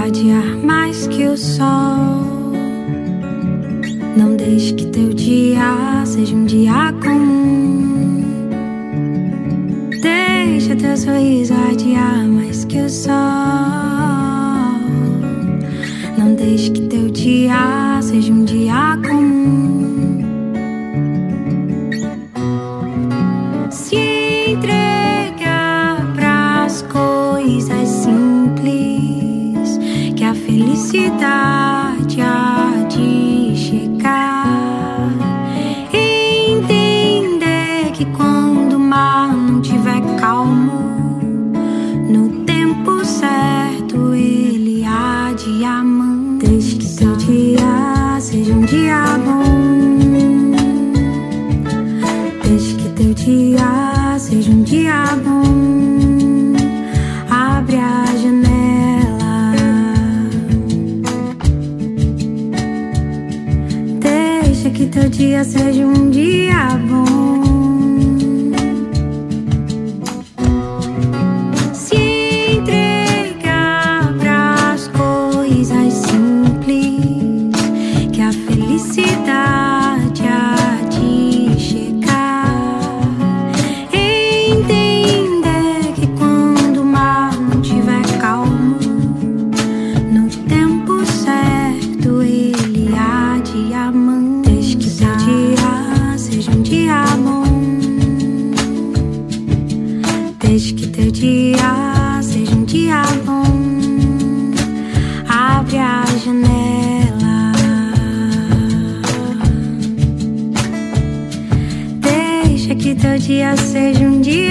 irradiar mais que o sol. Não deixe que teu dia seja um dia comum. Deixa teu sorriso irradiar mais que o sol. Não deixe que teu dia seja um dia comum. Se entrega pras coisas simples, que a felicidade há de chegar. Entender que quando o mar não tiver calmo, no tempo certo ele há de amar. Deixe que teu dia seja um dia bom. Deixe que teu dia seja um dia bom. Abre a janela. Deixa que teu dia seja um dia bom. Felicidade há de chegar. Entender que quando o mar não tiver calmo, no tempo certo ele há de amar. Deixe que seu dia seja um dia bom. Deixe que teu dia seja um dia bom. Abre a janela. Que teu dia seja um dia